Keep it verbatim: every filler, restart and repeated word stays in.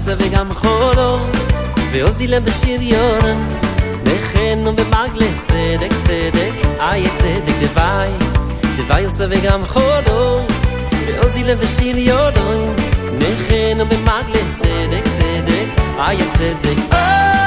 יוסף וגם חולו ועוזילם בשריונם נכנו במגלה צדק צדק אי צדק דווי דווי יוסף וגם חולו ועוזילם בשריונם נכנו במגלה צדק צדק אי צדק